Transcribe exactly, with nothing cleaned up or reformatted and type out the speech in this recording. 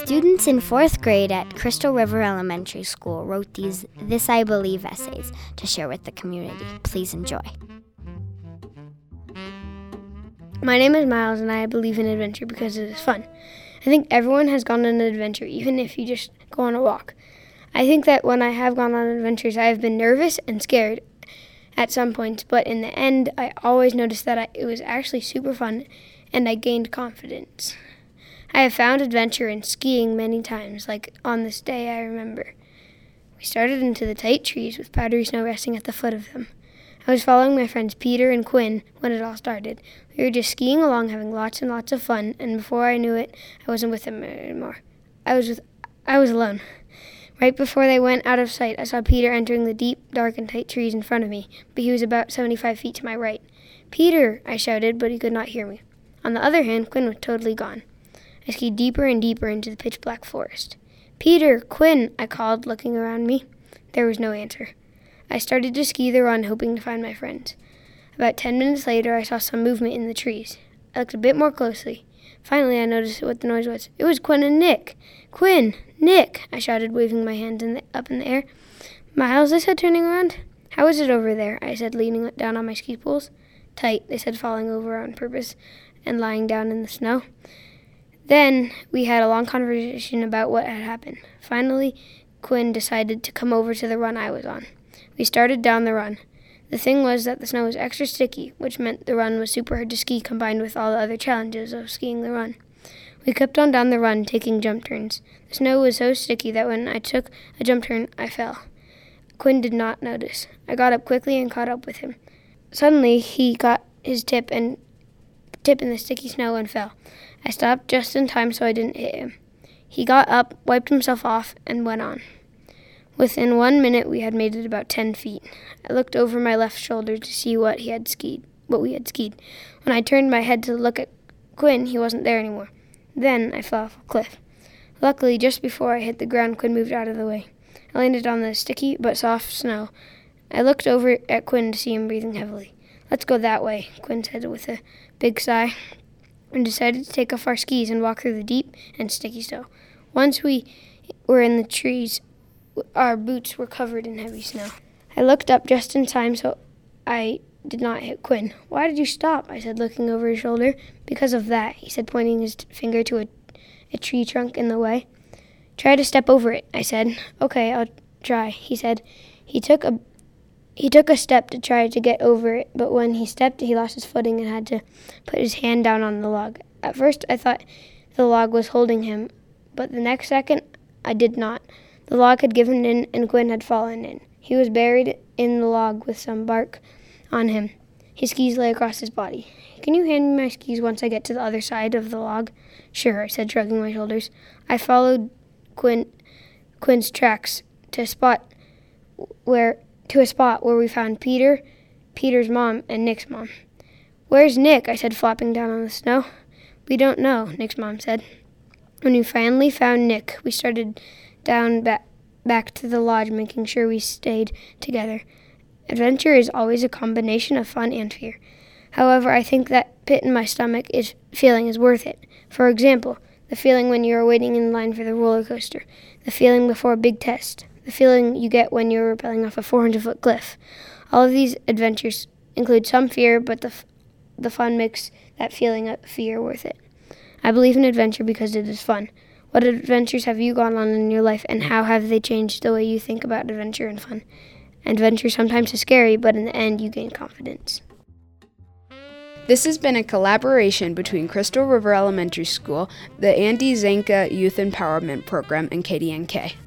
Students in fourth grade at Crystal River Elementary School wrote these This I Believe essays to share with the community. Please enjoy. My name is Miles, and I believe in adventure because it is fun. I think everyone has gone on an adventure, even if you just go on a walk. I think that when I have gone on adventures, I have been nervous and scared at some points, but in the end, I always noticed that I, it was actually super fun, and I gained confidence. I have found adventure in skiing many times, like on this day I remember. We started into the tight trees with powdery snow resting at the foot of them. I was following my friends Peter and Quinn when it all started. We were just skiing along, having lots and lots of fun, and before I knew it, I wasn't with them anymore. I was with, I was alone. Right before they went out of sight, I saw Peter entering the deep, dark, and tight trees in front of me, but he was about seventy-five feet to my right. "Peter!" I shouted, but he could not hear me. On the other hand, Quinn was totally gone. I skied deeper and deeper into the pitch-black forest. "Peter! Quinn!" I called, looking around me. There was no answer. I started to ski the run, hoping to find my friends. About ten minutes later, I saw some movement in the trees. I looked a bit more closely. Finally, I noticed what the noise was. It was Quinn and Nick. "Quinn! Nick!" I shouted, waving my hands in the, up in the air. "Miles," I said, turning around. "How is it over there?" I said, leaning down on my ski poles. "Tight," they said, falling over on purpose and lying down in the snow. Then we had a long conversation about what had happened. Finally, Quinn decided to come over to the run I was on. We started down the run. The thing was that the snow was extra sticky, which meant the run was super hard to ski combined with all the other challenges of skiing the run. We kept on down the run, taking jump turns. The snow was so sticky that when I took a jump turn, I fell. Quinn did not notice. I got up quickly and caught up with him. Suddenly, he got his tip and tip in the sticky snow and fell. I stopped just in time so I didn't hit him. He got up, wiped himself off, and went on. Within one minute, we had made it about ten feet. I looked over my left shoulder to see what he had skied, what we had skied. When I turned my head to look at Quinn, he wasn't there anymore. Then I fell off a cliff. Luckily, just before I hit the ground, Quinn moved out of the way. I landed on the sticky but soft snow. I looked over at Quinn to see him breathing heavily. "Let's go that way," Quinn said with a big sigh, and decided to take off our skis and walk through the deep and sticky snow. Once we were in the trees, our boots were covered in heavy snow. I looked up just in time so I did not hit Quinn. "Why did you stop?" I said, looking over his shoulder. "Because of that," he said, pointing his t- finger to a, a tree trunk in the way. "Try to step over it," I said. "Okay, I'll try," he said. He took a He took a step to try to get over it, but when he stepped, he lost his footing and had to put his hand down on the log. At first, I thought the log was holding him, but the next second, I did not. The log had given in, and Quinn had fallen in. He was buried in the log with some bark on him. His skis lay across his body. "Can you hand me my skis once I get to the other side of the log?" "Sure," I said, shrugging my shoulders. I followed Quinn, Quinn's tracks to a spot where to a spot where we found Peter, Peter's mom, and Nick's mom. "Where's Nick?" I said, flopping down on the snow. "We don't know," Nick's mom said. When we finally found Nick, we started down back, back to the lodge, making sure we stayed together. Adventure is always a combination of fun and fear. However, I think that pit in my stomach is feeling is worth it. For example, the feeling when you are waiting in line for the roller coaster, the feeling before a big test, the feeling you get when you're rappelling off a four hundred foot cliff. All of these adventures include some fear, but the f- the fun makes that feeling of fear worth it. I believe in adventure because it is fun. What adventures have you gone on in your life, and how have they changed the way you think about adventure and fun? Adventure sometimes is scary, but in the end, you gain confidence. This has been a collaboration between Crystal River Elementary School, the Andy Zanka Youth Empowerment Program, and K D N K.